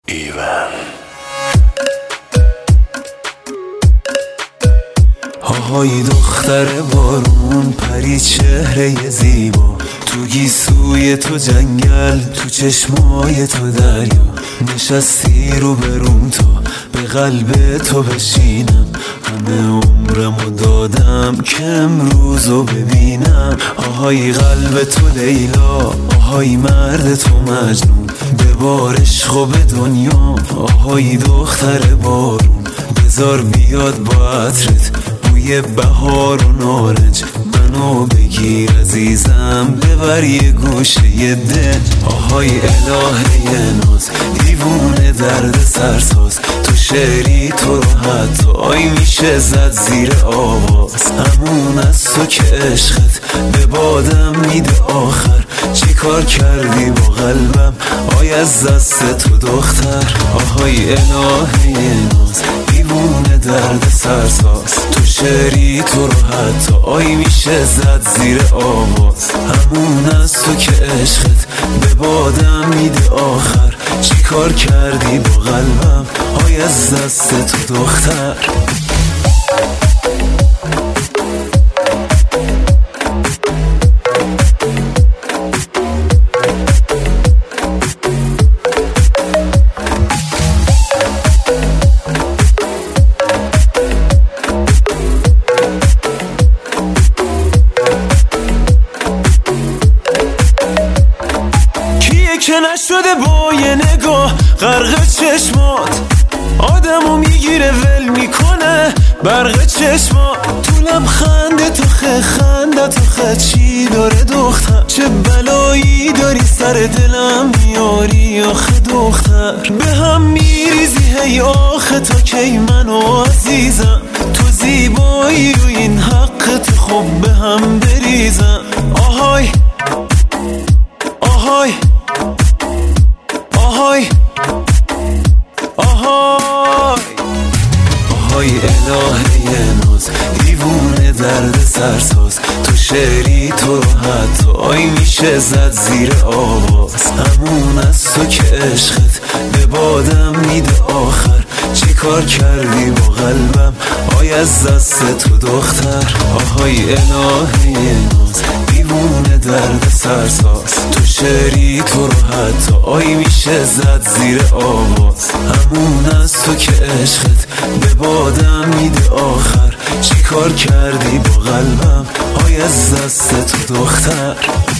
ایون آهای دختر بارون، پری چهره زیبا، تو گیسوی تو جنگل، تو چشمای تو دریا، نشستی رو بروم تا به قلب تو بشینم. همه عمرمو دادم که امروزو ببینم. آهای قلب تو لیلا، آهای مرد تو مجنون، ببار عشق و به دنیا. آهای دختر بارون، بذار بیاد با عطرت بوی بهار و نارنج، منو بگیر عزیزم ببر یه گوشه دل. آهای الهه ناز، دیوونه درد سرساز، تو شعری تو رو حتی میشه زد زیر آواز. همون از تو که عشقت به بادم میده آخر، چی کار کردی با قلبم آی از دست تو دختر. آهای الهه ناز، دیوونه درد سرساز، تو شعری تو رو حتی میشه زد زیر آواز. همون از تو که عشقت به بادم میده آخر، چی کار کردی با قلبم آی از دست تو دختر. که نشده با یه نگاه غرق چشمات، آدمو میگیره ول میکنه برق چشمات. تو لبخنده تو خنده تو چی داره دختر، چه بلایی داری سر دلم میاری آخه دختر. به هم میریزی هی آخه تا کی منو عزیزم، تو زیبایی رو این حق تو خب به هم بریزم. آهای آهای آهای آهای آهای الهه ناز، دیوونه درد سرساز، تو شعری تو رو حتی میشه زد زیر آواز. همون از تو که عشقت به بادم میده آخر، چی کار کردی با قلبم آی از دست تو دختر. آهای الهه ناز، دیوونه درد سرساز، تو شعری تو رو حتی میشه زد زیر آواز. همون از تو که عشقت به بادم میده آخر، چی کار کردی با قلبم آی از دست تو دختر.